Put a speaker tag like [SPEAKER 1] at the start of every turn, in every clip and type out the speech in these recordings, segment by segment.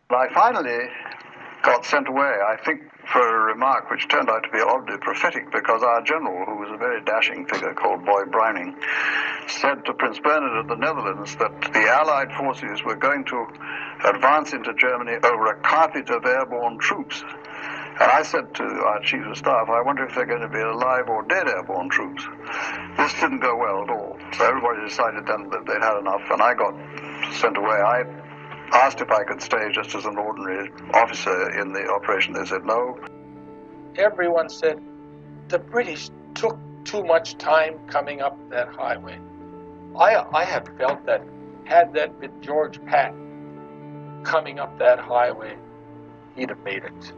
[SPEAKER 1] I finally got sent away, I think, for a remark which turned out to be oddly prophetic, because our general, who was a very dashing figure called Boy Browning, said to Prince Bernhard of the Netherlands that the Allied forces were going to advance into Germany over a carpet of airborne troops. And I said to our chief of staff, I wonder if they're going to be alive or dead airborne troops. This didn't go well at all. So everybody decided then that they'd had enough, and I got sent away. I asked if I could stay just as an ordinary officer in the operation. They said no.
[SPEAKER 2] Everyone said the British took too much time coming up that highway. I have felt that had that been George Patton coming up that highway, he'd have made it.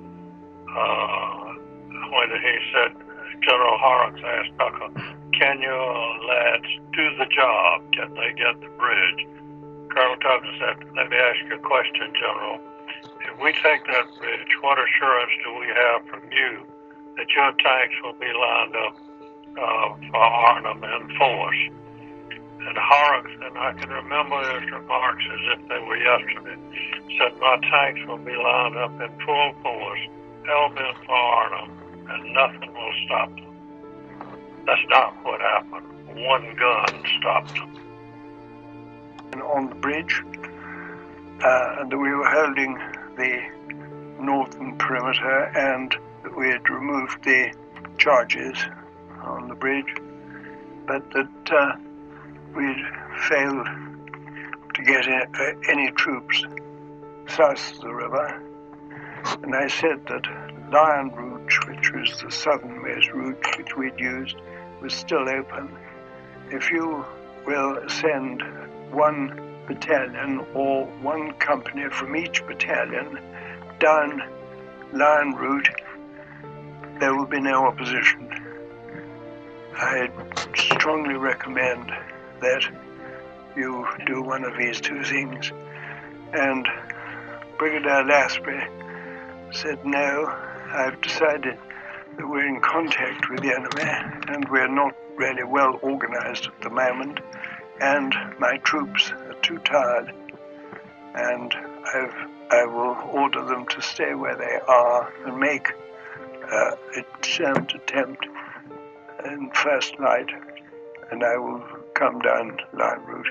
[SPEAKER 3] When he said, General Horrocks asked Tucker, can your lads do the job? Can they get the bridge? Colonel Tucker said, let me ask you a question, General. If we take that bridge, what assurance do we have from you that your tanks will be lined up for Arnhem and force? And Horrocks, and I can remember his remarks as if they were yesterday, said, my tanks will be lined up in full force, hell-bent for Arnhem, and nothing will stop them. That's not what happened. One gun stopped them.
[SPEAKER 4] On the bridge, and we were holding the northern perimeter, and we had removed the charges on the bridge, but that we'd failed to get any troops south of the river. And I said that Lion Route, which was the southernmost route which we'd used, was still open. If you will send one battalion or one company from each battalion down Lion Route, there will be no opposition. I strongly recommend that you do one of these two things. And Brigadier Lasprey said, no, I've decided that we're in contact with the enemy and we're not really well organized at the moment, and my troops are too tired, and I will order them to stay where they are and make a determined attempt in first light, and I will come down Line Route.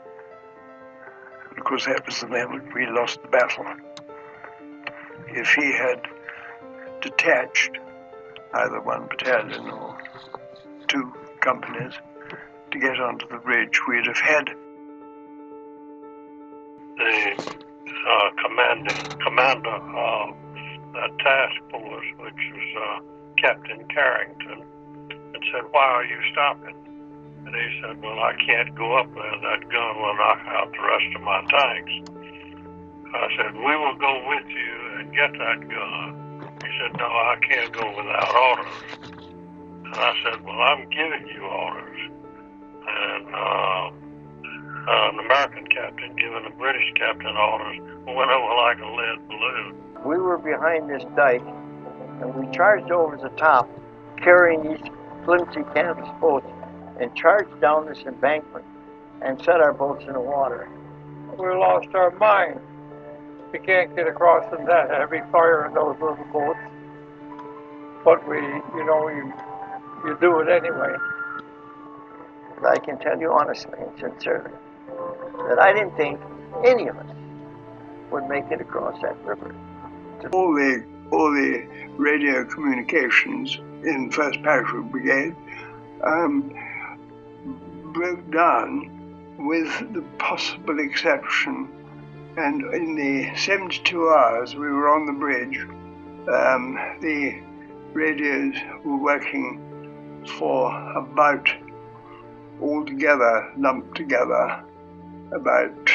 [SPEAKER 4] Of course, that was the moment we lost the battle. If he had detached either one battalion or two companies to get onto the bridge, we'd have had
[SPEAKER 3] the commander of that task force, which was Captain Carrington, and said, why are you stopping? And he said, well, I can't go up there. That gun will knock out the rest of my tanks. I said, we will go with you and get that gun. He said, no, I can't go without orders. And I said, well, I'm giving you orders. And an American captain giving a British captain orders went over like a lead balloon.
[SPEAKER 5] We were behind this dike, and we charged over the top, carrying these flimsy canvas boats, and charged down this embankment and set our boats in the water.
[SPEAKER 2] We lost our mind. We can't get across in that heavy fire in those little boats. But you do it anyway.
[SPEAKER 5] I can tell you honestly and sincerely that I didn't think any of us would make it across that river.
[SPEAKER 4] All the radio communications in 1st Parachute Brigade broke down, with the possible exception, and in the 72 hours we were on the bridge, the radios were working for about, altogether, lumped together, about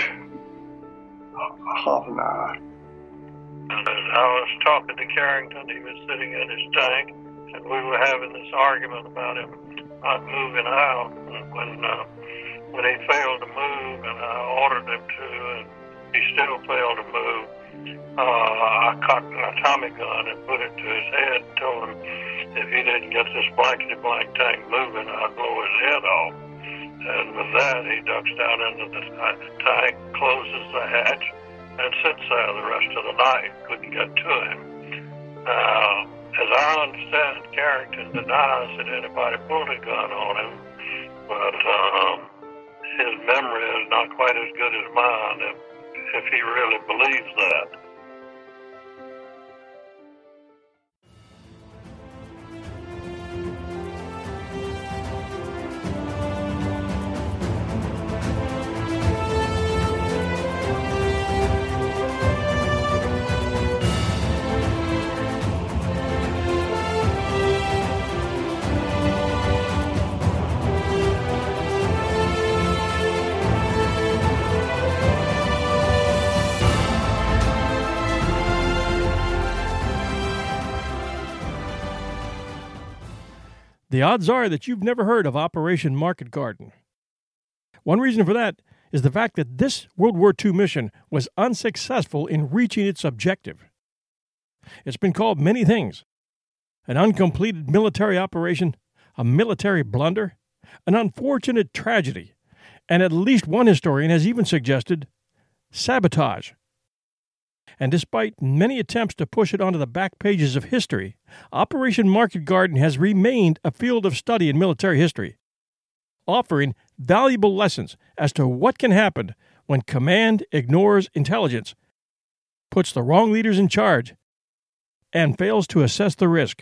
[SPEAKER 4] half an hour.
[SPEAKER 3] And I was talking to Carrington. He was sitting in his tank, and we were having this argument about him not moving out. And when he failed to move, and I ordered him to, and he still failed to move, I cocked an atomic gun and put it to his head and told him if he didn't get this blankety-blank tank moving, I'd blow his head off. And with that, he ducks down into the tank, closes the hatch, and sits there the rest of the night. Couldn't get to him. As I understand it, Carrington denies that anybody pulled a gun on him, but his memory is not quite as good as mine if he really believes that.
[SPEAKER 6] The odds are that you've never heard of Operation Market Garden. One reason for that is the fact that this World War II mission was unsuccessful in reaching its objective. It's been called many things: an uncompleted military operation, a military blunder, an unfortunate tragedy, and at least one historian has even suggested sabotage. And despite many attempts to push it onto the back pages of history, Operation Market Garden has remained a field of study in military history, offering valuable lessons as to what can happen when command ignores intelligence, puts the wrong leaders in charge, and fails to assess the risk.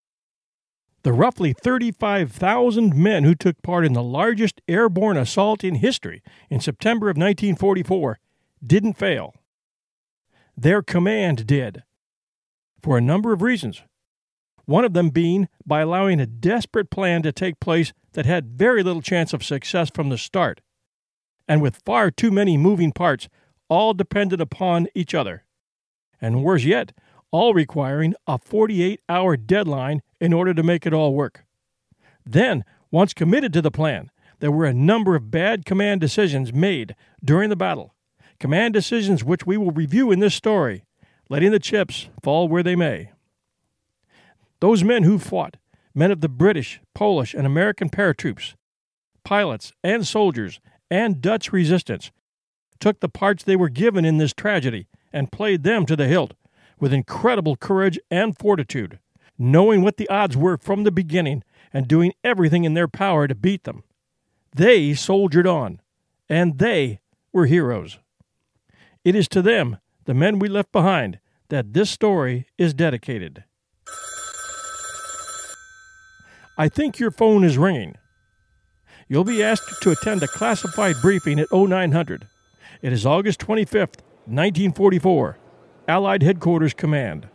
[SPEAKER 6] The roughly 35,000 men who took part in the largest airborne assault in history in September of 1944 didn't fail. Their command did, for a number of reasons. One of them being by allowing a desperate plan to take place that had very little chance of success from the start, and with far too many moving parts, all dependent upon each other, and worse yet, all requiring a 48-hour deadline in order to make it all work. Then, once committed to the plan, there were a number of bad command decisions made during the battle. Command decisions which we will review in this story, letting the chips fall where they may. Those men who fought, men of the British, Polish, and American paratroops, pilots and soldiers, and Dutch resistance, took the parts they were given in this tragedy and played them to the hilt with incredible courage and fortitude, knowing what the odds were from the beginning and doing everything in their power to beat them. They soldiered on, and they were heroes. It is to them, the men we left behind, that this story is dedicated. I think your phone is ringing. You'll be asked to attend a classified briefing at 0900. It is August 25th, 1944. Allied Headquarters Command.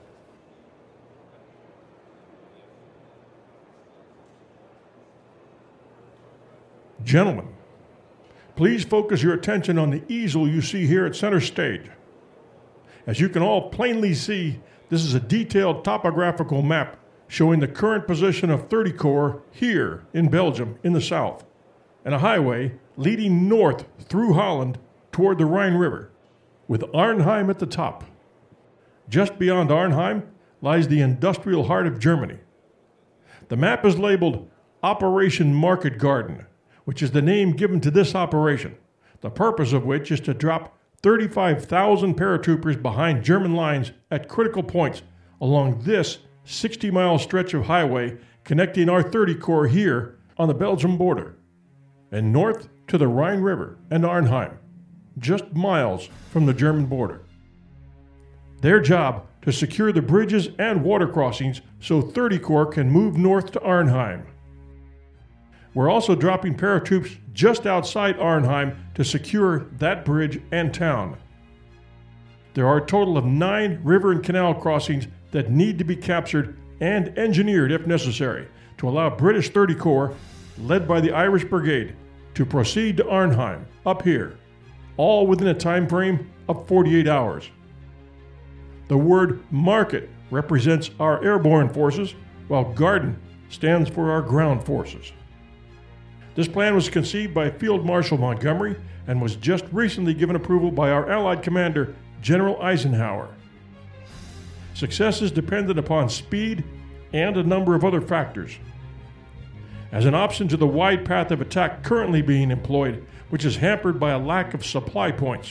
[SPEAKER 7] Gentlemen, please focus your attention on the easel you see here at center stage. As you can all plainly see, this is a detailed topographical map showing the current position of 30 Corps here in Belgium in the south, and a highway leading north through Holland toward the Rhine River, with Arnhem at the top. Just beyond Arnhem lies the industrial heart of Germany. The map is labeled Operation Market Garden, which is the name given to this operation, the purpose of which is to drop 35,000 paratroopers behind German lines at critical points along this 60-mile stretch of highway connecting our 30 Corps here on the Belgium border, and north to the Rhine River and Arnhem, just miles from the German border. Their job to secure the bridges and water crossings so 30 Corps can move north to Arnhem. We're also dropping paratroops just outside Arnhem to secure that bridge and town. There are a total of 9 river and canal crossings that need to be captured and engineered if necessary to allow British 30 Corps, led by the Irish Brigade, to proceed to Arnhem, up here, all within a time frame of 48 hours. The word market represents our airborne forces, while garden stands for our ground forces. This plan was conceived by Field Marshal Montgomery and was just recently given approval by our Allied commander, General Eisenhower. Success is dependent upon speed and a number of other factors. As an option to the wide path of attack currently being employed, which is hampered by a lack of supply points,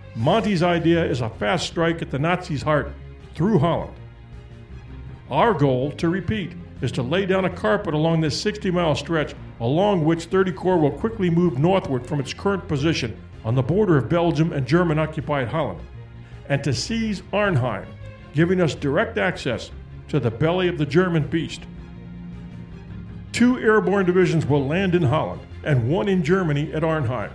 [SPEAKER 7] Monty's idea is a fast strike at the Nazis' heart through Holland. Our goal, to repeat, is to lay down a carpet along this 60-mile stretch, along which 30 Corps will quickly move northward from its current position on the border of Belgium and German-occupied Holland, and to seize Arnhem, giving us direct access to the belly of the German beast. 2 airborne divisions will land in Holland and 1 in Germany at Arnhem.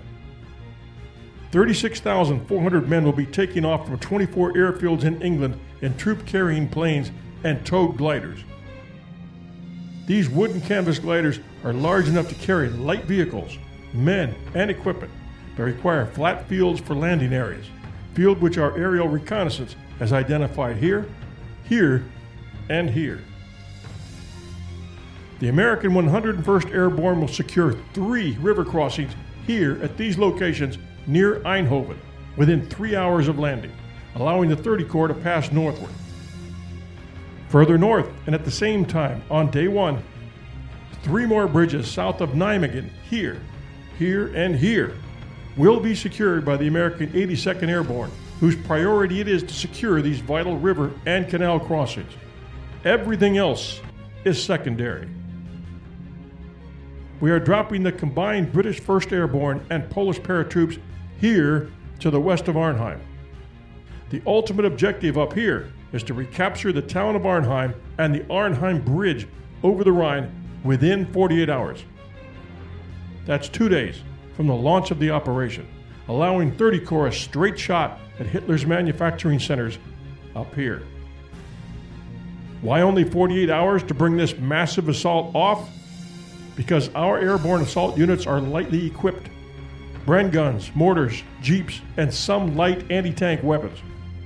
[SPEAKER 7] 36,400 men will be taking off from 24 airfields in England in troop-carrying planes and towed gliders. These wooden canvas gliders are large enough to carry light vehicles, men, and equipment, but require flat fields for landing areas, field which our aerial reconnaissance has identified here, here, and here. The American 101st Airborne will secure 3 river crossings here at these locations near Eindhoven within 3 hours of landing, allowing the 30 Corps to pass northward. Further north, and at the same time, on day 1, 3 more bridges south of Nijmegen, here, and here, will be secured by the American 82nd Airborne, whose priority it is to secure these vital river and canal crossings. Everything else is secondary. We are dropping the combined British 1st Airborne and Polish paratroops here to the west of Arnhem. The ultimate objective up here is to recapture the town of Arnhem and the Arnhem Bridge over the Rhine within 48 hours. That's 2 days from the launch of the operation, allowing 30 Corps a straight shot at Hitler's manufacturing centers up here. Why only 48 hours to bring this massive assault off? Because our airborne assault units are lightly equipped. Bren guns, mortars, jeeps, and some light anti-tank weapons.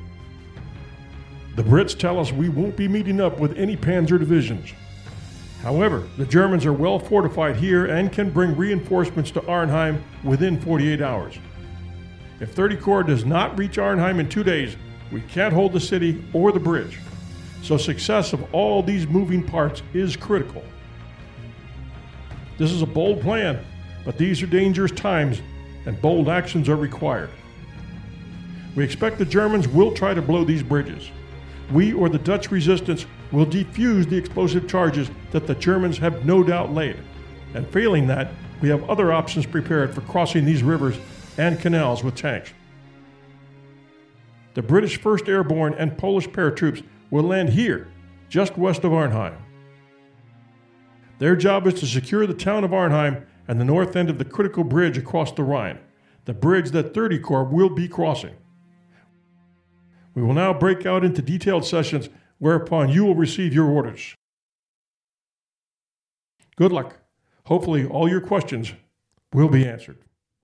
[SPEAKER 7] The Brits tell us we won't be meeting up with any Panzer divisions. However, the Germans are well fortified here and can bring reinforcements to Arnhem within 48 hours. If 30 Corps does not reach Arnhem in 2 days, we can't hold the city or the bridge. So success of all these moving parts is critical. This is a bold plan, but these are dangerous times and bold actions are required. We expect the Germans will try to blow these bridges. We or the Dutch resistance will defuse the explosive charges that the Germans have no doubt laid. And failing that, we have other options prepared for crossing these rivers and canals with tanks. The British 1st Airborne and Polish paratroops will land here, just west of Arnhem. Their job is to secure the town of Arnhem and the north end of the critical bridge across the Rhine, the bridge that 30 Corps will be crossing. We will now break out into detailed sessions whereupon you will receive your orders. Good luck. Hopefully all your questions will be answered.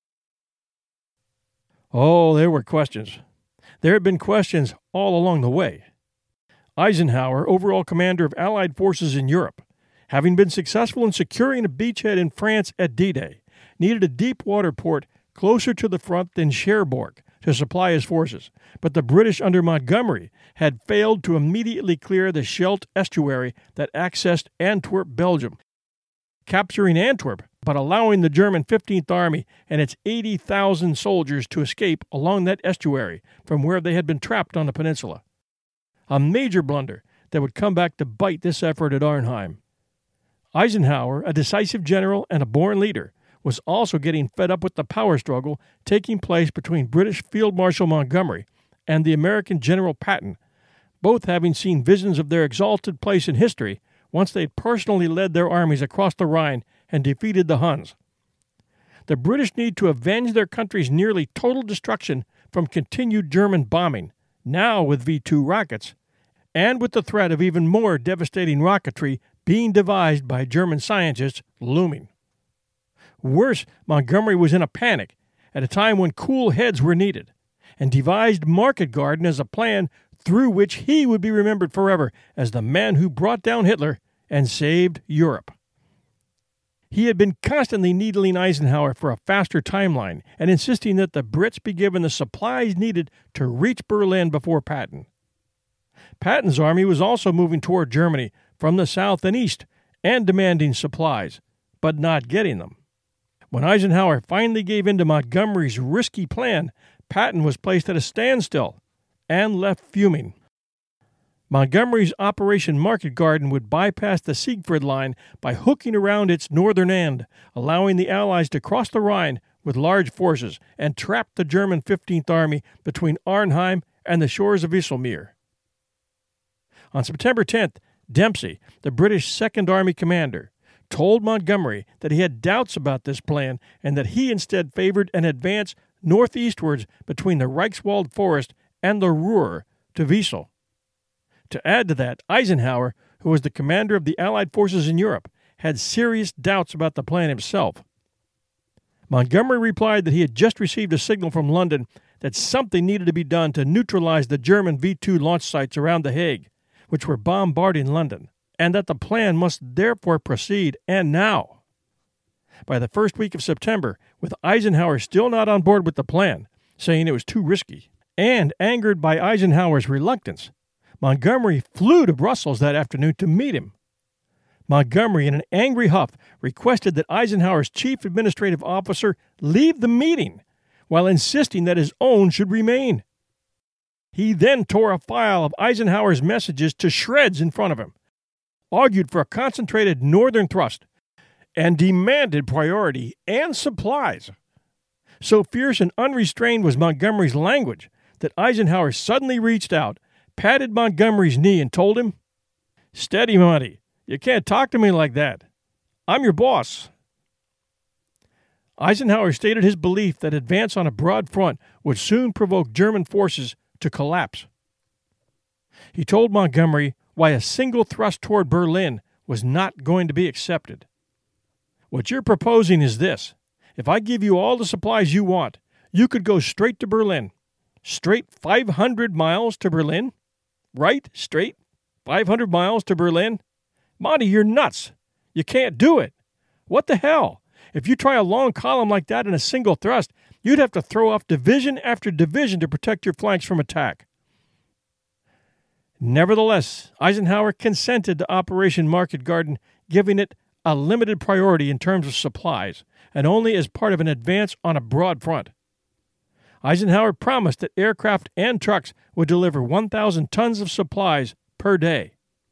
[SPEAKER 6] Oh, there were questions. There had been questions all along the way. Eisenhower, overall commander of Allied forces in Europe, having been successful in securing a beachhead in France at D-Day, needed a deep water port closer to the front than Cherbourg to supply his forces, but the British under Montgomery had failed to immediately clear the Scheldt estuary that accessed Antwerp, Belgium, capturing Antwerp but allowing the German 15th Army and its 80,000 soldiers to escape along that estuary from where they had been trapped on the peninsula. A major blunder that would come back to bite this effort at Arnhem. Eisenhower, a decisive general and a born leader, was also getting fed up with the power struggle taking place between British Field Marshal Montgomery and the American General Patton, both having seen visions of their exalted place in history once they had personally led their armies across the Rhine and defeated the Huns. The British need to avenge their country's nearly total destruction from continued German bombing, now with V-2 rockets, and with the threat of even more devastating rocketry being devised by German scientists looming. Worse, Montgomery was in a panic at a time when cool heads were needed, and devised Market Garden as a plan through which he would be remembered forever as the man who brought down Hitler and saved Europe. He had been constantly needling Eisenhower for a faster timeline and insisting that the Brits be given the supplies needed to reach Berlin before Patton. Patton's army was also moving toward Germany from the south and east and demanding supplies, but not getting them. When Eisenhower finally gave in to Montgomery's risky plan, Patton was placed at a standstill and left fuming. Montgomery's Operation Market Garden would bypass the Siegfried Line by hooking around its northern end, allowing the Allies to cross the Rhine with large forces and trap the German 15th Army between Arnhem and the shores of Wisselmeer. On September 10th, Dempsey, the British Second Army commander, told Montgomery that he had doubts about this plan and that he instead favored an advance northeastwards between the Reichswald Forest and the Ruhr to Wesel. To add to that, Eisenhower, who was the commander of the Allied forces in Europe, had serious doubts about the plan himself. Montgomery replied that he had just received a signal from London that something needed to be done to neutralize the German V-2 launch sites around The Hague, which were bombarding London, and that the plan must therefore proceed, and now. By the first week of September, with Eisenhower still not on board with the plan, saying it was too risky, and angered by Eisenhower's reluctance, Montgomery flew to Brussels that afternoon to meet him. Montgomery, in an angry huff, requested that Eisenhower's chief administrative officer leave the meeting, while insisting that his own should remain. He then tore a file of Eisenhower's messages to shreds in front of him, argued for a concentrated northern thrust, and demanded priority and supplies. So fierce and unrestrained was Montgomery's language that Eisenhower suddenly reached out, patted Montgomery's knee, and told him, "Steady, Monty. You can't talk to me like that. I'm your boss." Eisenhower stated his belief that advance on a broad front would soon provoke German forces to collapse. He told Montgomery why a single thrust toward Berlin was not going to be accepted. "What you're proposing is this. If I give you all the supplies you want, you could go straight to Berlin. Straight 500 miles to Berlin? Right? Straight 500 miles to Berlin? Monty, you're nuts. You can't do it. What the hell? If you try a long column like that in a single thrust, you'd have to throw off division after division to protect your flanks from attack." Nevertheless, Eisenhower consented to Operation Market Garden, giving it a limited priority in terms of supplies, and only as part of an advance on a broad front. Eisenhower promised that aircraft and trucks would deliver 1,000 tons of supplies per day.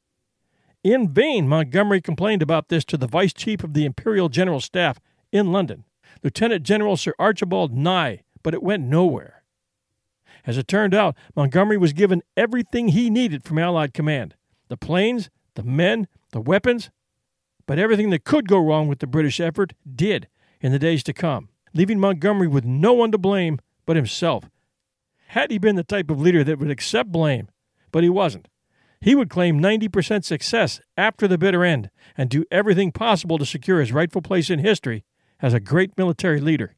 [SPEAKER 6] In vain, Montgomery complained about this to the Vice Chief of the Imperial General Staff in London, Lieutenant General Sir Archibald Nye, but it went nowhere. As it turned out, Montgomery was given everything he needed from Allied command: the planes, the men, the weapons, but everything that could go wrong with the British effort did in the days to come, leaving Montgomery with no one to blame but himself. Had he been the type of leader that would accept blame, but he wasn't, he would claim 90% success after the bitter end and do everything possible to secure his rightful place in history as a great military leader.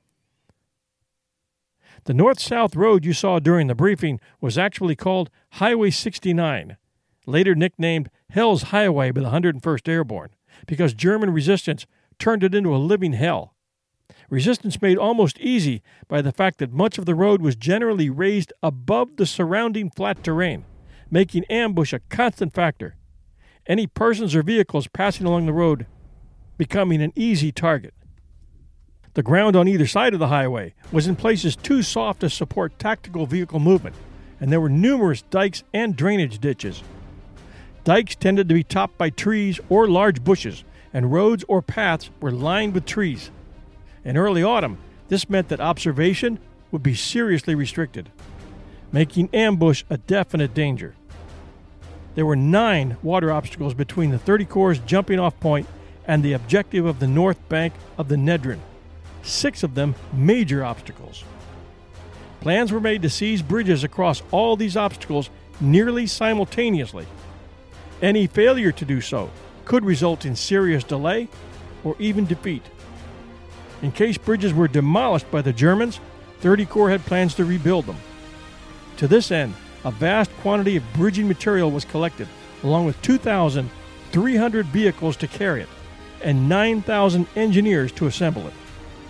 [SPEAKER 6] The north-south road you saw during the briefing was actually called Highway 69, later nicknamed Hell's Highway by the 101st Airborne, because German resistance turned it into a living hell. Resistance made almost easy by the fact that much of the road was generally raised above the surrounding flat terrain, making ambush a constant factor. Any persons or vehicles passing along the road becoming an easy target. The ground on either side of the highway was in places too soft to support tactical vehicle movement, and there were numerous dikes and drainage ditches. Dikes tended to be topped by trees or large bushes, and roads or paths were lined with trees. In early autumn, this meant that observation would be seriously restricted, making ambush a definite danger. There were 9 water obstacles between the 30 Corps' jumping-off point and the objective of the north bank of the Nedrin, 6 of them major obstacles. Plans were made to seize bridges across all these obstacles nearly simultaneously. Any failure to do so could result in serious delay or even defeat. In case bridges were demolished by the Germans, 30 Corps had plans to rebuild them. To this end, a vast quantity of bridging material was collected, along with 2,300 vehicles to carry it, and 9,000 engineers to assemble it.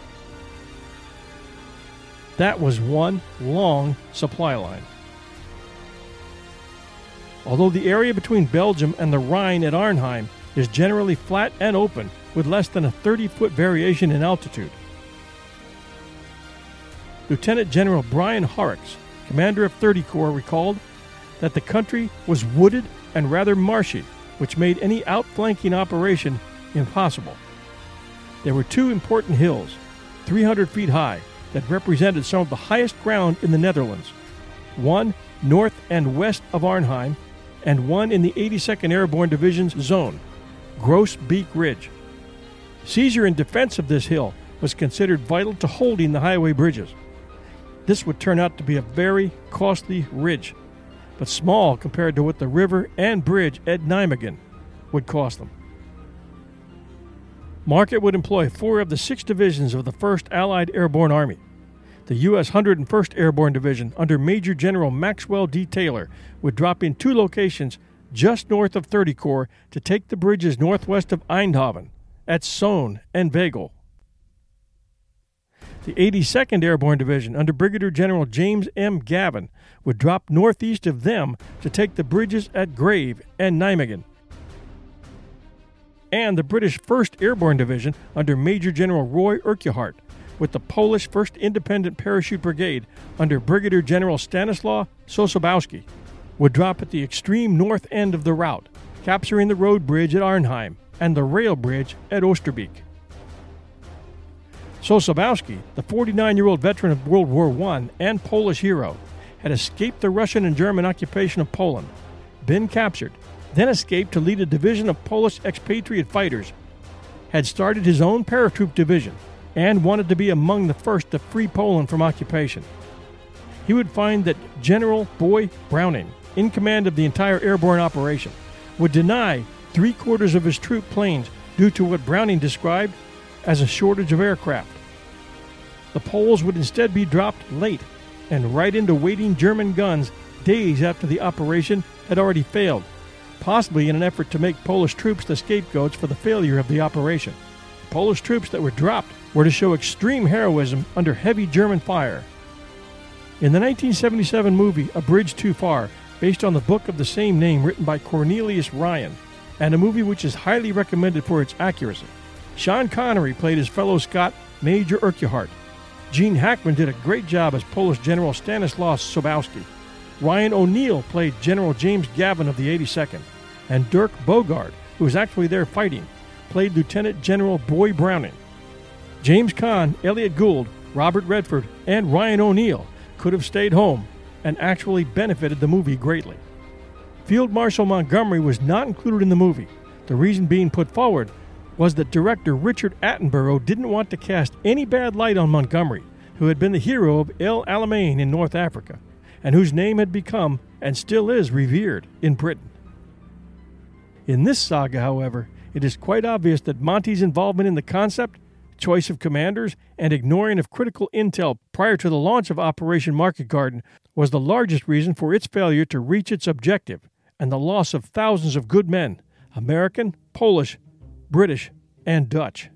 [SPEAKER 6] That was one long supply line. Although the area between Belgium and the Rhine at Arnhem is generally flat and open, with less than a 30-foot variation in altitude. Lieutenant General Brian Horrocks, commander of 30 Corps, recalled that the country was wooded and rather marshy, which made any outflanking operation impossible. There were two important hills, 300 feet high, that represented some of the highest ground in the Netherlands, one north and west of Arnhem, and one in the 82nd Airborne Division's zone, Gross Beek Ridge. Seizure and defense of this hill was considered vital to holding the highway bridges. This would turn out to be a very costly ridge, but small compared to what the river and bridge at Nijmegen would cost them. Market would employ 4 of the 6 divisions of the 1st Allied Airborne Army. The U.S. 101st Airborne Division, under Major General Maxwell D. Taylor, would drop in 2 locations just north of 30 Corps to take the bridges northwest of Eindhoven, at Zoon and Veghel. The 82nd Airborne Division, under Brigadier General James M. Gavin, would drop northeast of them to take the bridges at Grave and Nijmegen. And the British 1st Airborne Division, under Major General Roy Urquhart, with the Polish 1st Independent Parachute Brigade, under Brigadier General Stanislaw Sosabowski, would drop at the extreme north end of the route, capturing the road bridge at Arnhem and the rail bridge at Oosterbeek. Sosabowski, the 49-year-old veteran of World War I and Polish hero, had escaped the Russian and German occupation of Poland, been captured, then escaped to lead a division of Polish expatriate fighters, had started his own paratroop division, and wanted to be among the first to free Poland from occupation. He would find that General Boy Browning, in command of the entire airborne operation, would deny 3/4 of his troop planes due to what Browning described as a shortage of aircraft. The Poles would instead be dropped late and right into waiting German guns days after the operation had already failed, possibly in an effort to make Polish troops the scapegoats for the failure of the operation. Polish troops that were dropped were to show extreme heroism under heavy German fire. In the 1977 movie A Bridge Too Far, based on the book of the same name written by Cornelius Ryan, and a movie which is highly recommended for its accuracy, Sean Connery played his fellow Scot Major Urquhart. Gene Hackman did a great job as Polish General Stanislaw Sobowski. Ryan O'Neal played General James Gavin of the 82nd, and Dirk Bogarde, who was actually there fighting, played Lieutenant General Boy Browning. James Caan, Elliot Gould, Robert Redford, and Ryan O'Neal could have stayed home and actually benefited the movie greatly. Field Marshal Montgomery was not included in the movie. The reason being put forward was that director Richard Attenborough didn't want to cast any bad light on Montgomery, who had been the hero of El Alamein in North Africa, and whose name had become, and still is, revered in Britain. In this saga, however, it is quite obvious that Monty's involvement in the concept, choice of commanders, and ignoring of critical intel prior to the launch of Operation Market Garden was the largest reason for its failure to reach its objective and the loss of thousands of good men, American, Polish, British, and Dutch.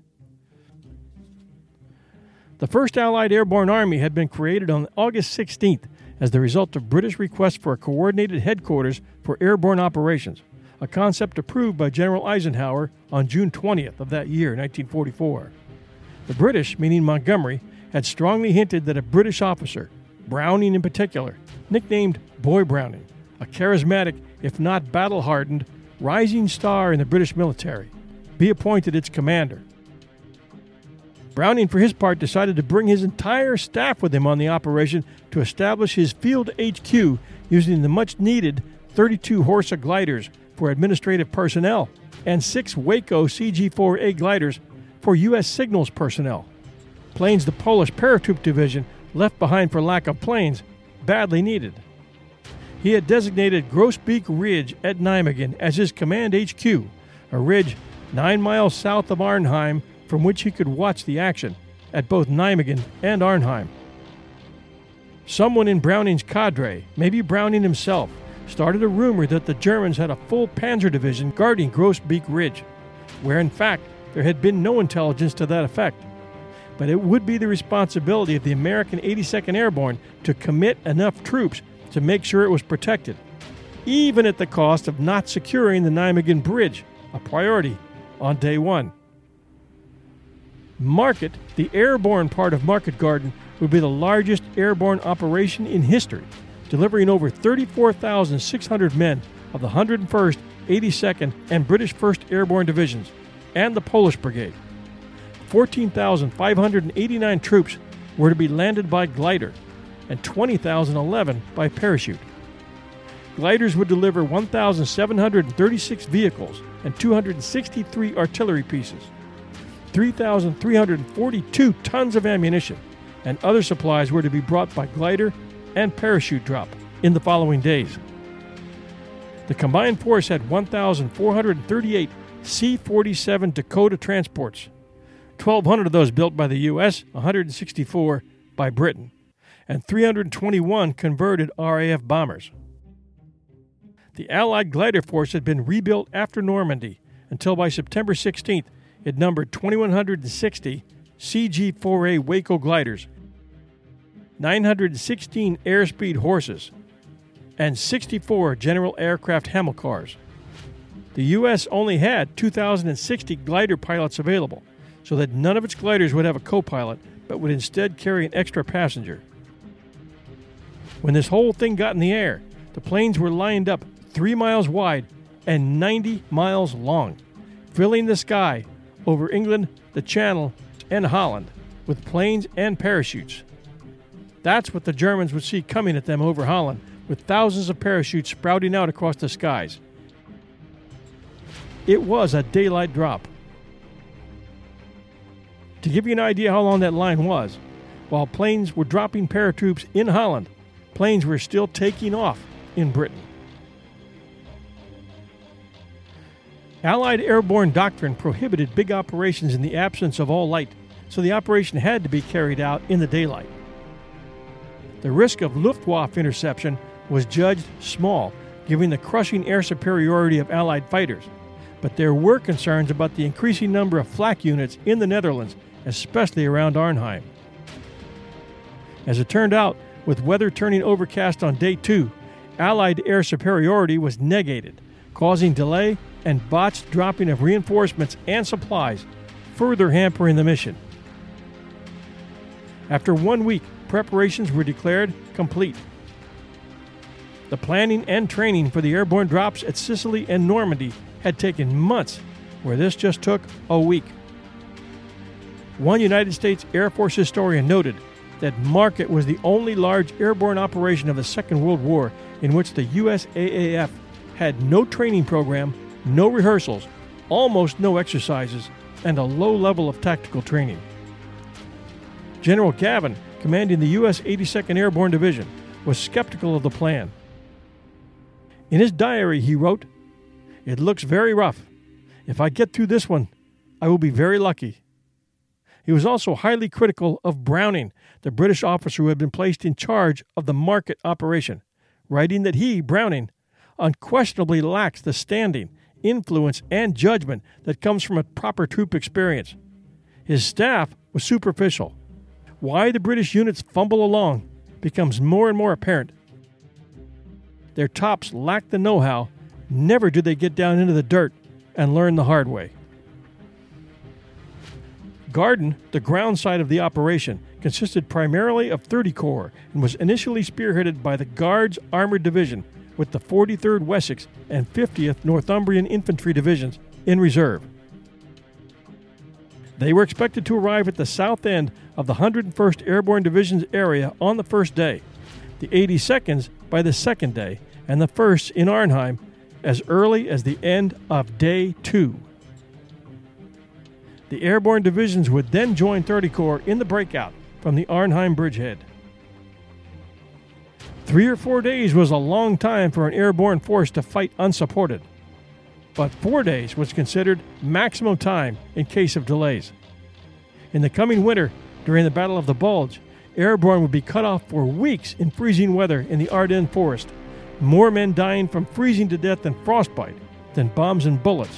[SPEAKER 6] The 1st Allied Airborne Army had been created on August 16th as the result of British requests for a coordinated headquarters for airborne operations, a concept approved by General Eisenhower on June 20th of that year, 1944. The British, meaning Montgomery, had strongly hinted that a British officer, Browning in particular, nicknamed Boy Browning, a charismatic, if not battle-hardened, rising star in the British military, be appointed its commander. Browning, for his part, decided to bring his entire staff with him on the operation to establish his field HQ using the much-needed 32 Horsa gliders for administrative personnel and 6 Waco CG-4A gliders for U.S. signals personnel. Planes the Polish Paratroop Division, left behind for lack of planes, badly needed. He had designated Gross Beek Ridge at Nijmegen as his command HQ, a ridge 9 miles south of Arnhem from which he could watch the action at both Nijmegen and Arnhem. Someone in Browning's cadre, maybe Browning himself, started a rumor that the Germans had a full panzer division guarding Gross Beek Ridge, where in fact there had been no intelligence to that effect. But it would be the responsibility of the American 82nd Airborne to commit enough troops to make sure it was protected, even at the cost of not securing the Nijmegen Bridge, a priority on day one. Market, the airborne part of Market Garden, would be the largest airborne operation in history, delivering over 34,600 men of the 101st, 82nd, and British 1st Airborne Divisions, and the Polish Brigade. 14,589 troops were to be landed by glider, and 20,011 by parachute. Gliders would deliver 1,736 vehicles and 263 artillery pieces, 3,342 tons of ammunition, and other supplies were to be brought by glider and parachute drop in the following days. The combined force had 1,438 C-47 Dakota transports, 1,200 of those built by the U.S., 164 by Britain, and 321 converted RAF bombers. The Allied glider force had been rebuilt after Normandy until by September 16th it numbered 2,160 CG-4A Waco gliders, 916 airspeed horses, and 64 General Aircraft Hamilcars. The U.S. only had 2,060 glider pilots available, so that none of its gliders would have a co-pilot, but would instead carry an extra passenger. When this whole thing got in the air, the planes were lined up 3 miles wide and 90 miles long, filling the sky over England, the Channel, and Holland with planes and parachutes. That's what the Germans would see coming at them over Holland, with thousands of parachutes sprouting out across the skies. It was a daylight drop. To give you an idea how long that line was, while planes were dropping paratroops in Holland, planes were still taking off in Britain. Allied airborne doctrine prohibited big operations in the absence of all light, so the operation had to be carried out in the daylight. The risk of Luftwaffe interception was judged small, given the crushing air superiority of Allied fighters, but there were concerns about the increasing number of flak units in the Netherlands, especially around Arnhem. As it turned out, with weather turning overcast on day 2, Allied air superiority was negated, causing delay and botched dropping of reinforcements and supplies, further hampering the mission. After 1 week, preparations were declared complete. The planning and training for the airborne drops at Sicily and Normandy had taken months, where this just took a week. One United States Air Force historian noted that Market was the only large airborne operation of the Second World War in which the USAAF had no training program, no rehearsals, almost no exercises, and a low level of tactical training. General Gavin, commanding the U.S. 82nd Airborne Division, was skeptical of the plan. In his diary, he wrote, "It looks very rough. If I get through this one, I will be very lucky." He was also highly critical of Browning, the British officer who had been placed in charge of the Market operation, writing that he, Browning, unquestionably lacks the standing, influence, and judgment that comes from a proper troop experience. His staff was superficial. Why the British units fumble along becomes more and more apparent. Their tops lack the know-how. Never do they get down into the dirt and learn the hard way. Garden, the ground side of the operation, consisted primarily of 30 Corps and was initially spearheaded by the Guards Armored Division with the 43rd Wessex and 50th Northumbrian Infantry Divisions in reserve. They were expected to arrive at the south end of the 101st Airborne Division's area on the first day, the 82nds by the second day, and the 1st in Arnhem as early as the end of day 2. The airborne divisions would then join 30 Corps in the breakout from the Arnhem bridgehead. 3 or 4 days was a long time for an airborne force to fight unsupported, but 4 days was considered maximum time in case of delays. In the coming winter, during the Battle of the Bulge, airborne would be cut off for weeks in freezing weather in the Ardennes forest, more men dying from freezing to death and frostbite than bombs and bullets.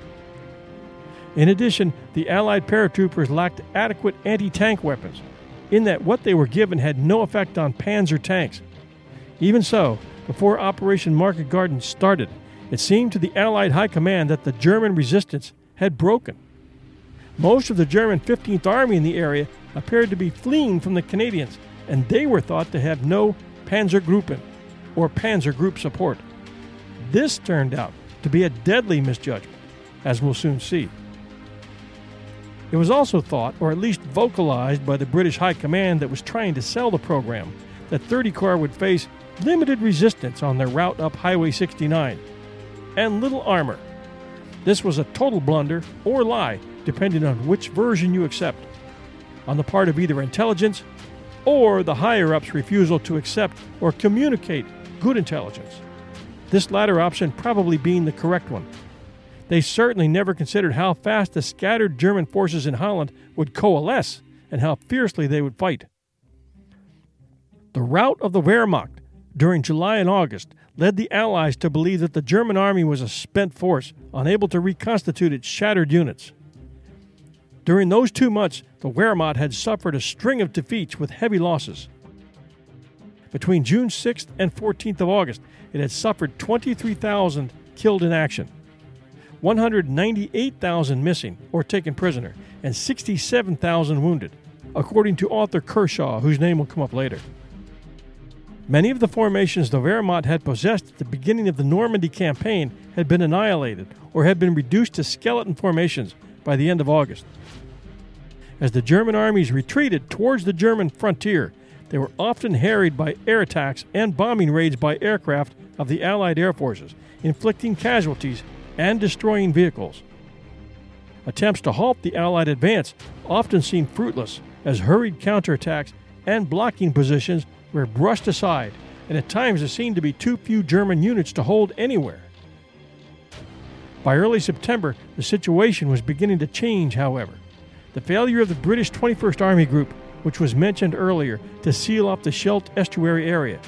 [SPEAKER 6] In addition, the Allied paratroopers lacked adequate anti-tank weapons, in that what they were given had no effect on Panzer tanks. Even so, before Operation Market Garden started, it seemed to the Allied High Command that the German resistance had broken. Most of the German 15th Army in the area appeared to be fleeing from the Canadians, and they were thought to have no Panzergruppen, or Panzer Group support. This turned out to be a deadly misjudgment, as we'll soon see. It was also thought, or at least vocalized by the British High Command that was trying to sell the program, that 30 Corps would face limited resistance on their route up Highway 69, and little armor. This was a total blunder or lie, depending on which version you accept, on the part of either intelligence or the higher-ups' refusal to accept or communicate good intelligence. This latter option probably being the correct one. They certainly never considered how fast the scattered German forces in Holland would coalesce and how fiercely they would fight. The rout of the Wehrmacht during July and August led the Allies to believe that the German army was a spent force, unable to reconstitute its shattered units. During those 2 months, the Wehrmacht had suffered a string of defeats with heavy losses. Between June 6th and 14th of August, it had suffered 23,000 killed in action, 198,000 missing or taken prisoner, and 67,000 wounded, according to author Kershaw, whose name will come up later. Many of the formations the Wehrmacht had possessed at the beginning of the Normandy campaign had been annihilated or had been reduced to skeleton formations by the end of August. As the German armies retreated towards the German frontier, they were often harried by air attacks and bombing raids by aircraft of the Allied air forces, inflicting casualties and destroying vehicles. Attempts to halt the Allied advance often seemed fruitless, as hurried counterattacks and blocking positions were brushed aside, and at times there seemed to be too few German units to hold anywhere. By early September, the situation was beginning to change, however. The failure of the British 21st Army Group, which was mentioned earlier, to seal off the Scheldt estuary area,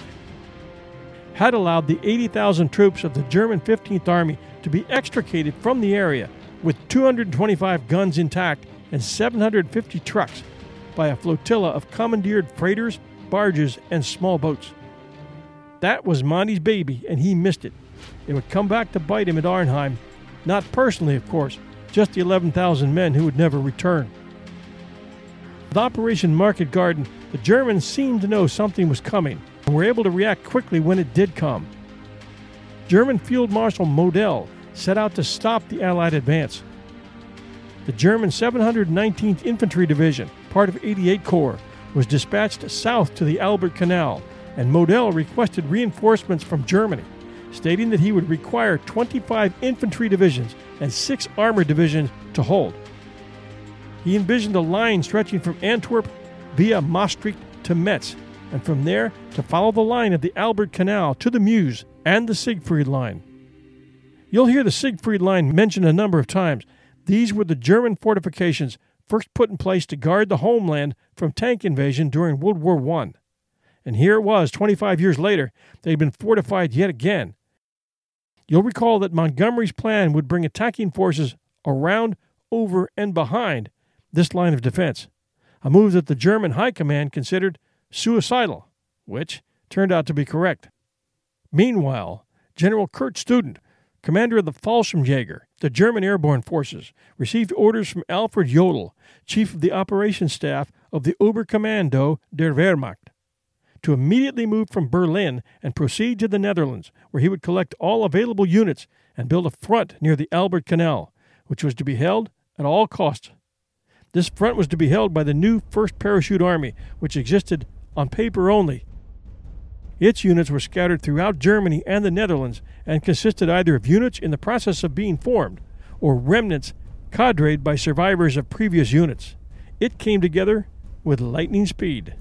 [SPEAKER 6] had allowed the 80,000 troops of the German 15th Army to be extricated from the area with 225 guns intact and 750 trucks by a flotilla of commandeered freighters, barges, and small boats. That was Monty's baby, and he missed it. It would come back to bite him at Arnhem, not personally, of course, just the 11,000 men who would never return. With Operation Market Garden, the Germans seemed to know something was coming and were able to react quickly when it did come. German Field Marshal Model set out to stop the Allied advance. The German 719th Infantry Division, part of 88 Corps, was dispatched south to the Albert Canal, and Model requested reinforcements from Germany, stating that he would require 25 infantry divisions and 6 armored divisions to hold. He envisioned a line stretching from Antwerp via Maastricht to Metz, and from there to follow the line of the Albert Canal to the Meuse and the Siegfried Line. You'll hear the Siegfried Line mentioned a number of times. These were the German fortifications first put in place to guard the homeland from tank invasion during World War I. And here it was, 25 years later, they had been fortified yet again. You'll recall that Montgomery's plan would bring attacking forces around, over, and behind this line of defense, a move that the German High Command considered suicidal, which turned out to be correct. Meanwhile, General Kurt Student, commander of the Fallschirmjäger, the German airborne forces, received orders from Alfred Jodl, chief of the operations staff of the Oberkommando der Wehrmacht, to immediately move from Berlin and proceed to the Netherlands, where he would collect all available units and build a front near the Albert Canal, which was to be held at all costs. This front was to be held by the new 1st Parachute Army, which existed on paper only. Its units were scattered throughout Germany and the Netherlands and consisted either of units in the process of being formed or remnants cadred by survivors of previous units. It came together with lightning speed.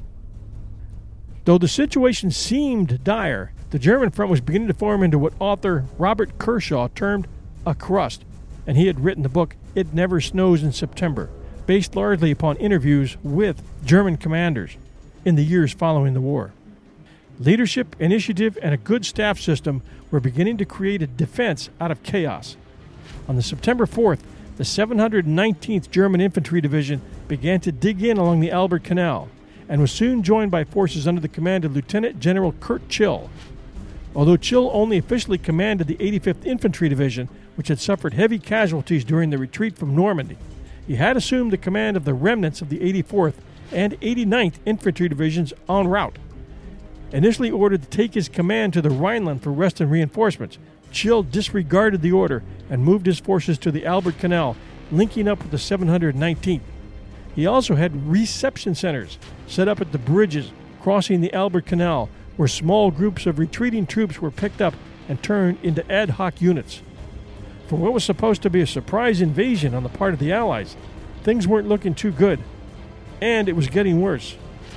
[SPEAKER 6] Though the situation seemed dire, the German front was beginning to form into what author Robert Kershaw termed a crust, and he had written the book It Never Snows in September, based largely upon interviews with German commanders in the years following the war. Leadership, initiative, and a good staff system were beginning to create a defense out of chaos. On the September 4th, the 719th German Infantry Division began to dig in along the Albert Canal and was soon joined by forces under the command of Lieutenant General Kurt Chill. Although Chill only officially commanded the 85th Infantry Division, which had suffered heavy casualties during the retreat from Normandy, he had assumed the command of the remnants of the 84th and 89th Infantry Divisions en route. Initially ordered to take his command to the Rhineland for rest and reinforcements, Schill disregarded the order and moved his forces to the Albert Canal, linking up with the 719th. He also had reception centers set up at the bridges crossing the Albert Canal, where small groups of retreating troops were picked up and turned into ad hoc units. For what was supposed to be a surprise invasion on the part of the Allies, things weren't looking too good, and it was getting worse.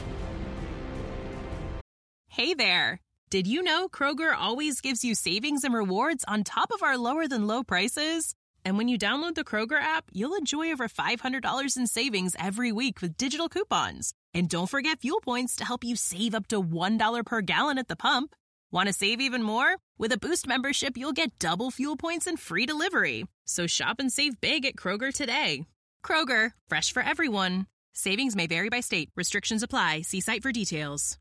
[SPEAKER 8] Hey there! Did you know Kroger always gives you savings and rewards on top of our lower-than-low prices? And when you download the Kroger app, you'll enjoy over $500 in savings every week with digital coupons. And don't forget fuel points to help you save up to $1 per gallon at the pump. Want to save even more? With a Boost membership, you'll get double fuel points and free delivery. So shop and save big at Kroger today. Kroger, fresh for everyone. Savings may vary by state. Restrictions apply. See site for details.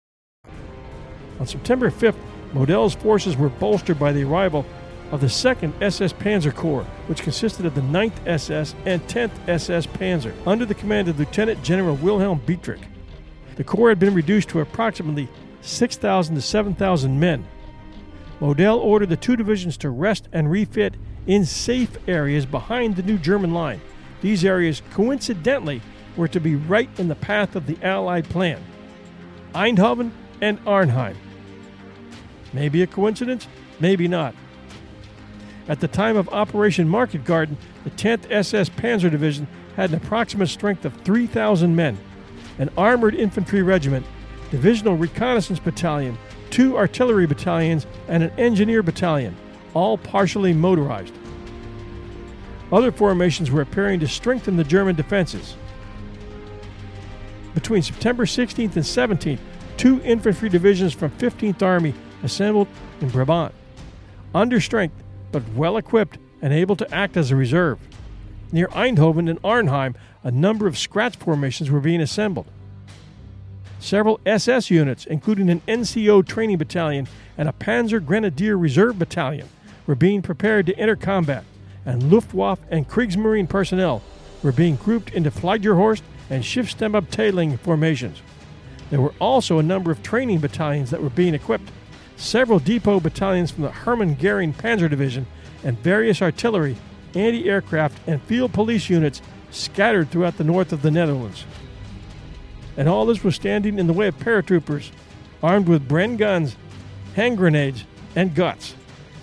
[SPEAKER 6] On September 5th, Model's forces were bolstered by the arrival of the 2nd SS Panzer Corps, which consisted of the 9th SS and 10th SS Panzer, under the command of Lieutenant General Wilhelm Beitrich. The Corps had been reduced to approximately 6,000 to 7,000 men. Model ordered the two divisions to rest and refit in safe areas behind the new German line. These areas, coincidentally, were to be right in the path of the Allied plan: Eindhoven and Arnhem. Maybe a coincidence, maybe not. At the time of Operation Market Garden, the 10th SS Panzer Division had an approximate strength of 3,000 men, an armored infantry regiment, divisional reconnaissance battalion, 2 artillery battalions, and an engineer battalion, all partially motorized. Other formations were appearing to strengthen the German defenses. Between September 16th and 17th, 2 infantry divisions from 15th Army assembled in Brabant, under strength but well equipped and able to act as a reserve. Near Eindhoven and Arnhem, a number of scratch formations were being assembled. Several SS units, including an NCO training battalion and a Panzer Grenadier Reserve battalion, were being prepared to enter combat, and Luftwaffe and Kriegsmarine personnel were being grouped into Fliegerhorst and Schiffsstammabteilung formations. There were also a number of training battalions that were being equipped, several depot battalions from the Hermann Goering Panzer Division, and various artillery, anti-aircraft, and field police units scattered throughout the north of the Netherlands. And all this was standing in the way of paratroopers, armed with Bren guns, hand grenades, and guts.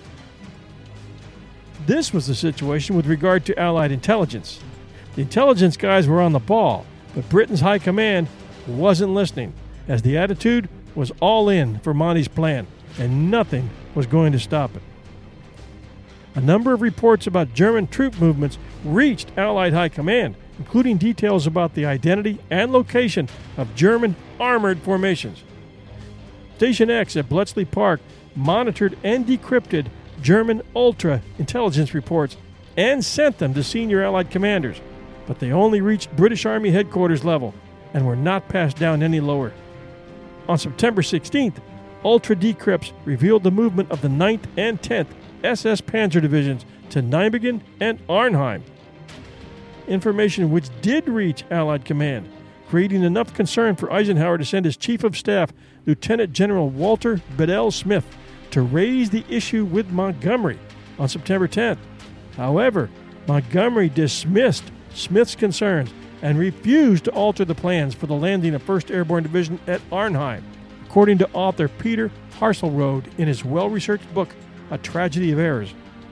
[SPEAKER 6] This was the situation with regard to Allied intelligence. The intelligence guys were on the ball, but Britain's high command wasn't listening, as the attitude was all in for Monty's plan, and nothing was going to stop it. A number of reports about German troop movements reached Allied High Command, including details about the identity and location of German armored formations. Station X at Bletchley Park monitored and decrypted German Ultra intelligence reports and sent them to senior Allied commanders, but they only reached British Army headquarters level and were not passed down any lower. On September 16th, Ultra decrypts revealed the movement of the 9th and 10th SS Panzer Divisions to Nijmegen and Arnhem. Information which did reach Allied command, creating enough concern for Eisenhower to send his Chief of Staff, Lieutenant General Walter Bedell Smith, to raise the issue with Montgomery on September 10th. However, Montgomery dismissed Smith's concerns and refused to alter the plans for the landing of 1st Airborne Division at Arnhem, according to author Peter Harselrode in his well-researched book, A Tragedy of Errors.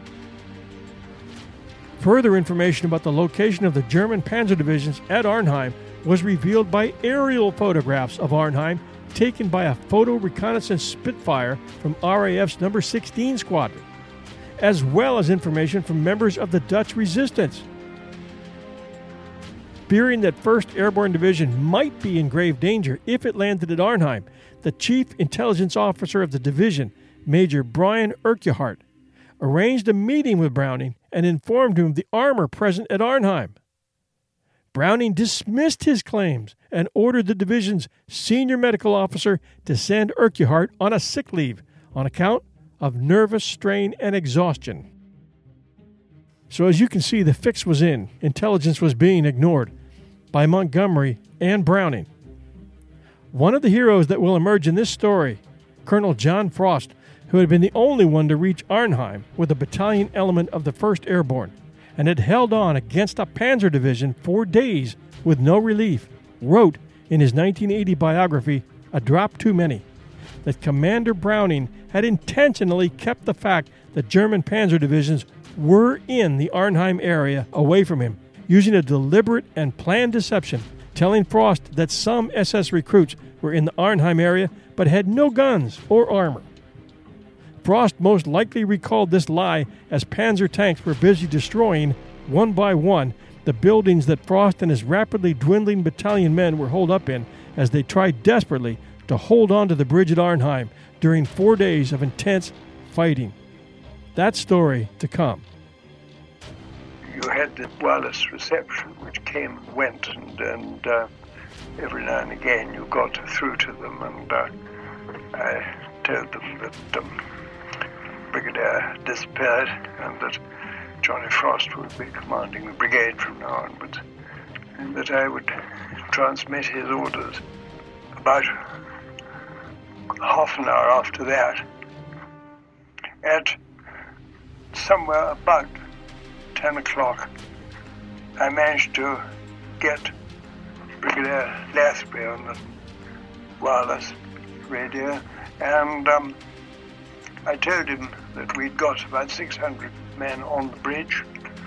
[SPEAKER 6] Further information about the location of the German panzer divisions at Arnhem was revealed by aerial photographs of Arnhem taken by a photo reconnaissance Spitfire from RAF's No. 16 Squadron, as well as information from members of the Dutch resistance. Fearing that 1st Airborne Division might be in grave danger if it landed at Arnhem, the Chief Intelligence Officer of the division, Major Brian Urquhart, arranged a meeting with Browning and informed him of the armor present at Arnhem. Browning dismissed his claims and ordered the division's senior medical officer to send Urquhart on a sick leave on account of nervous strain and exhaustion. So as you can see, the fix was in. Intelligence was being ignored. by Montgomery and Browning. One of the heroes that will emerge in this story, Colonel John Frost, who had been the only one to reach Arnhem with a battalion element of the 1st Airborne, and had held on against a panzer division for days with no relief, wrote in his 1980 biography, A Drop Too Many, that Commander Browning had intentionally kept the fact that German panzer divisions were in the Arnhem area away from him, using a deliberate and planned deception, telling Frost that some SS recruits were in the Arnhem area but had no guns or armor. Frost most likely recalled this lie as panzer tanks were busy destroying, one by one, the buildings that Frost and his rapidly dwindling battalion men were holed up in as they tried desperately to hold on to the bridge at Arnhem during 4 days of intense fighting. That story to come.
[SPEAKER 4] You had the wireless reception, which came and went, and every now and again you got through to them, and I told them that Brigadier disappeared and that Johnny Frost would be commanding the brigade from now onwards, and that I would transmit his orders. About half an hour after that, at somewhere about 10 o'clock, I managed to get Brigadier Lathbury on the wireless radio, and I told him that we'd got about 600 men on the bridge,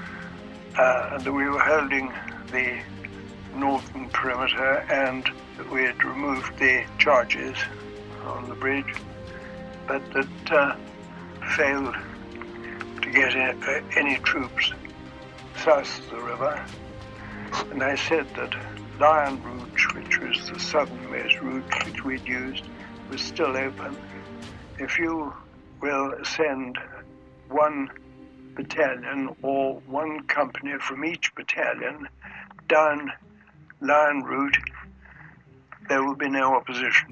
[SPEAKER 4] and that we were holding the northern perimeter, and that we had removed the charges on the bridge, but that failed to get any troops south of the river. And I said that Lion Rouge, which was the southernmost route which we'd used, was still open. If you will send one battalion or one company from each battalion down Lion Route, there will be no opposition.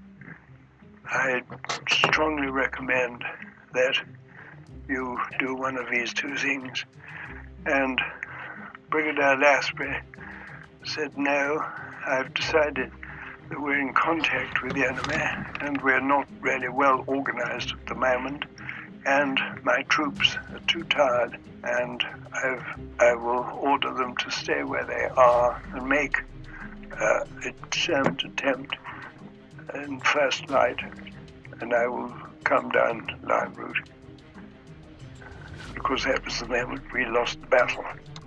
[SPEAKER 4] I strongly recommend that you do one of these two things. And Brigadier Lathbury said, no, I've decided that we're in contact with the enemy and we're not really well organized at the moment, and my troops are too tired, and I will order them to stay where they are and make a determined attempt in first light, and I will come down Lion Route. Because that was the moment we lost the battle.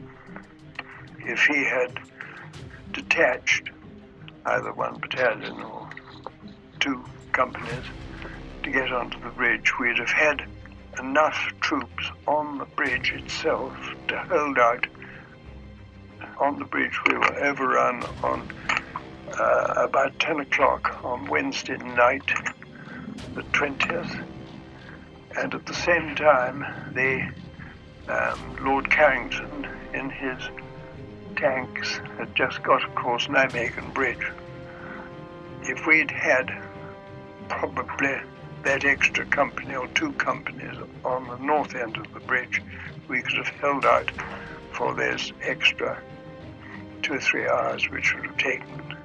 [SPEAKER 4] If he had detached either one battalion or two companies to get onto the bridge, we'd have had enough troops on the bridge itself to hold out. On the bridge we were overrun on about 10 o'clock on Wednesday night, the 20th, and at the same time the Lord Carrington in his tanks had just got across Nijmegen Bridge. If we'd had probably that extra company or two companies on the north end of the bridge, we could have held out for those extra 2 or 3 hours which would have taken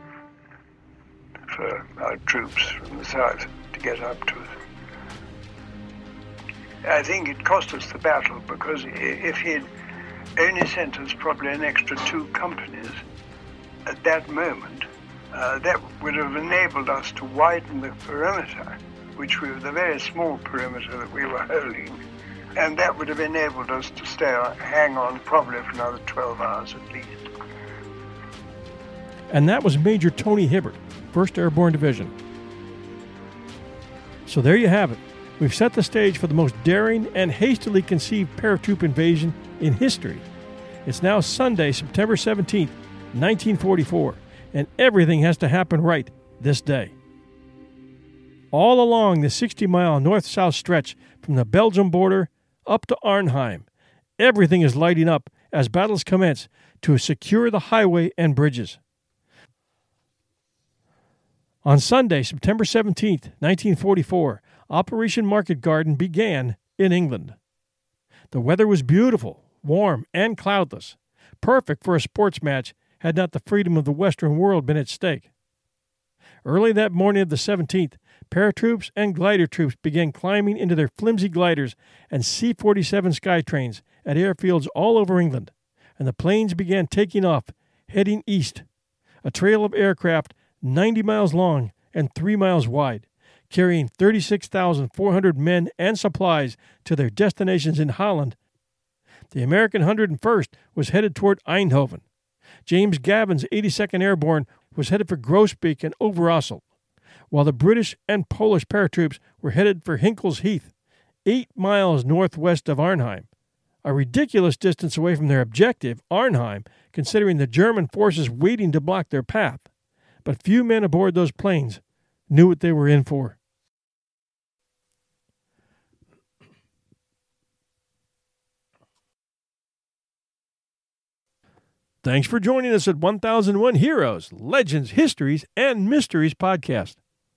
[SPEAKER 4] for our troops from the south to get up to it. I think it cost us the battle, because if he'd only sent us probably an extra 2 companies at that moment, that would have enabled us to widen the perimeter, which was the very small perimeter that we were holding, and that would have enabled us to hang on probably for another 12 hours at least.
[SPEAKER 6] And that was Major Tony Hibbert, 1st Airborne Division. So there you have it. We've set the stage for the most daring and hastily conceived paratroop invasion in history. It's now Sunday, September 17th, 1944, and everything has to happen right this day. All along the 60-mile north-south stretch from the Belgium border up to Arnhem, everything is lighting up as battles commence to secure the highway and bridges. On Sunday, September 17th, 1944, Operation Market Garden began in England. The weather was beautiful, warm, and cloudless, perfect for a sports match had not the freedom of the Western world been at stake. Early that morning of the 17th, paratroops and glider troops began climbing into their flimsy gliders and C-47 Skytrains at airfields all over England, and the planes began taking off, heading east, a trail of aircraft 90 miles long and 3 miles wide, carrying 36,400 men and supplies to their destinations in Holland. The American 101st was headed toward Eindhoven. James Gavin's 82nd Airborne was headed for Groesbeek and Overijssel, while the British and Polish paratroops were headed for Hinkle's Heath, 8 miles northwest of Arnhem, a ridiculous distance away from their objective, Arnhem, considering the German forces waiting to block their path. But few men aboard those planes knew what they were in for. Thanks for joining us at 1001 Heroes, Legends, Histories, and Mysteries podcast.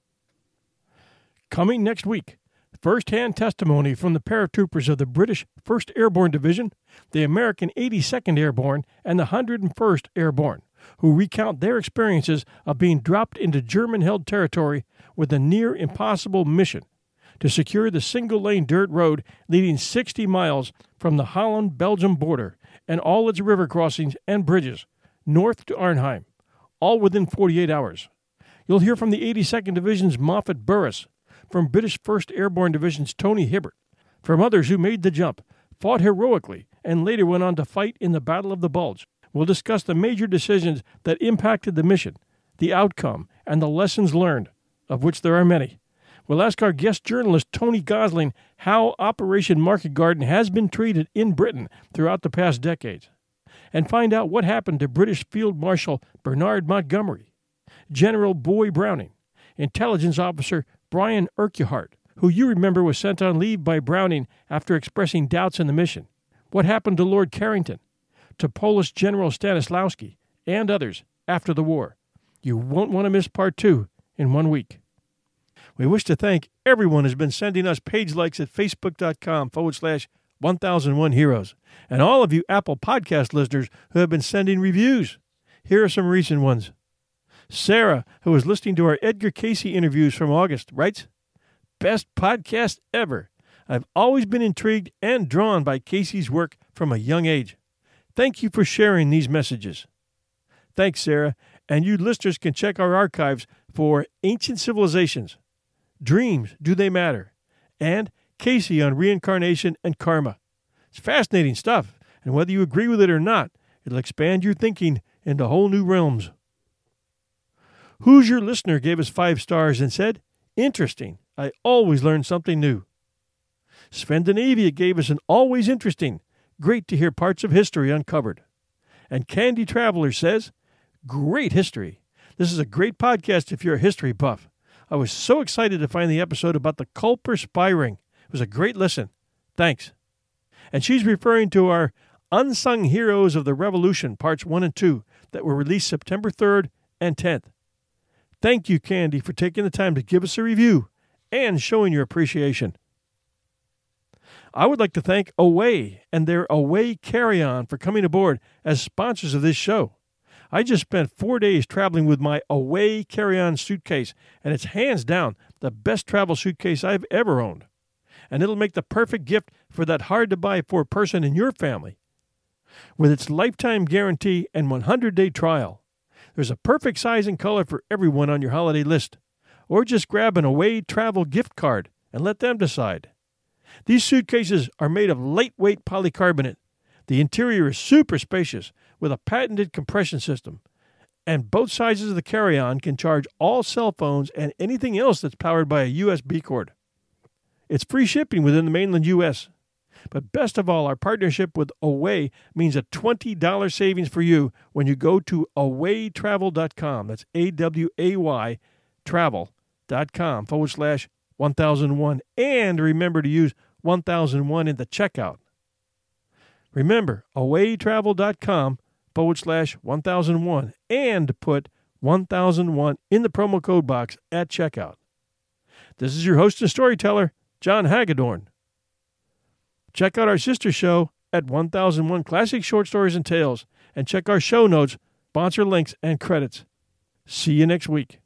[SPEAKER 6] Coming next week, first-hand testimony from the paratroopers of the British 1st Airborne Division, the American 82nd Airborne, and the 101st Airborne, who recount their experiences of being dropped into German-held territory with a near-impossible mission to secure the single-lane dirt road leading 60 miles from the Holland-Belgium border and all its river crossings and bridges north to Arnhem, all within 48 hours. You'll hear from the 82nd Division's Moffat Burris, from British 1st Airborne Division's Tony Hibbert, from others who made the jump, fought heroically, and later went on to fight in the Battle of the Bulge. We'll discuss the major decisions that impacted the mission, the outcome, and the lessons learned, of which there are many. We'll ask our guest journalist Tony Gosling how Operation Market Garden has been treated in Britain throughout the past decades, and find out what happened to British Field Marshal Bernard Montgomery, General Boy Browning, Intelligence Officer Brian Urquhart, who you remember was sent on leave by Browning after expressing doubts in the mission, what happened to Lord Carrington, to Polish General Stanislawski, and others after the war. You won't want to miss part 2 in 1 week. We wish to thank everyone who's been sending us page likes at facebook.com/1001 Heroes, and all of you Apple Podcast listeners who have been sending reviews. Here are some recent ones. Sarah, who was listening to our Edgar Casey interviews from August, writes, "Best podcast ever. I've always been intrigued and drawn by Casey's work from a young age. Thank you for sharing these messages." Thanks, Sarah, and you listeners can check our archives for Ancient Civilizations, Dreams, Do They Matter? And Casey on Reincarnation and Karma. It's fascinating stuff, and whether you agree with it or not, it'll expand your thinking into whole new realms. Who's Your Listener gave us 5 stars and said, "Interesting. I always learn something new." Scandinavia gave us an always interesting. Great to hear parts of history uncovered. And Candy Traveler says, "Great history. This is a great podcast if you're a history buff. I was so excited to find the episode about the Culper spy ring. It was a great listen. Thanks." And she's referring to our Unsung Heroes of the Revolution, parts 1 and 2, that were released September 3rd and 10th. Thank you, Candy, for taking the time to give us a review and showing your appreciation. I would like to thank Away and their Away Carry-On for coming aboard as sponsors of this show. I just spent 4 days traveling with my Away Carry-On suitcase, and it's hands down the best travel suitcase I've ever owned. And it'll make the perfect gift for that hard-to-buy-for person in your family. With its lifetime guarantee and 100-day trial, there's a perfect size and color for everyone on your holiday list. Or just grab an Away travel gift card and let them decide. These suitcases are made of lightweight polycarbonate. The interior is super spacious with a patented compression system. And both sizes of the carry-on can charge all cell phones and anything else that's powered by a USB cord. It's free shipping within the mainland U.S. But best of all, our partnership with Away means a $20 savings for you when you go to awaytravel.com. That's AWAY travel.com/1001. And remember to use 1001 in the checkout. Remember, awaytravel.com/1001 and put 1001 in the promo code box at checkout. This is your host and storyteller, John Hagedorn. Check out our sister show at 1001 Classic Short Stories and Tales, and check our show notes sponsor links and credits. See you next week.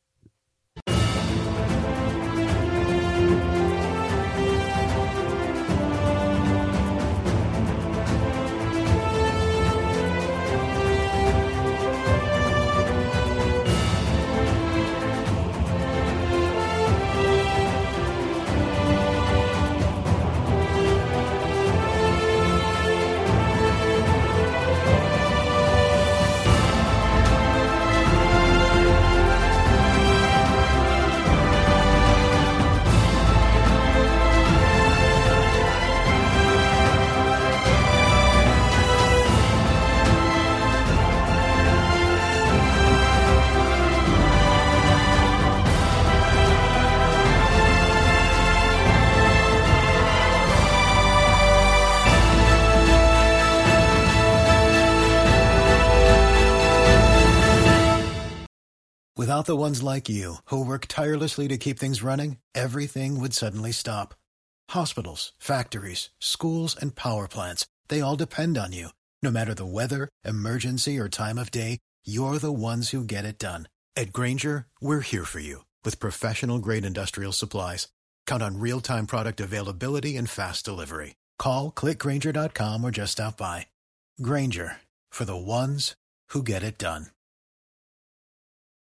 [SPEAKER 9] Without the ones like you, who work tirelessly to keep things running, everything would suddenly stop. Hospitals, factories, schools, and power plants, they all depend on you. No matter the weather, emergency, or time of day, you're the ones who get it done. At Grainger, we're here for you with professional-grade industrial supplies. Count on real-time product availability and fast delivery. Call, click Grainger.com, or just stop by. Grainger, for the ones who get it done.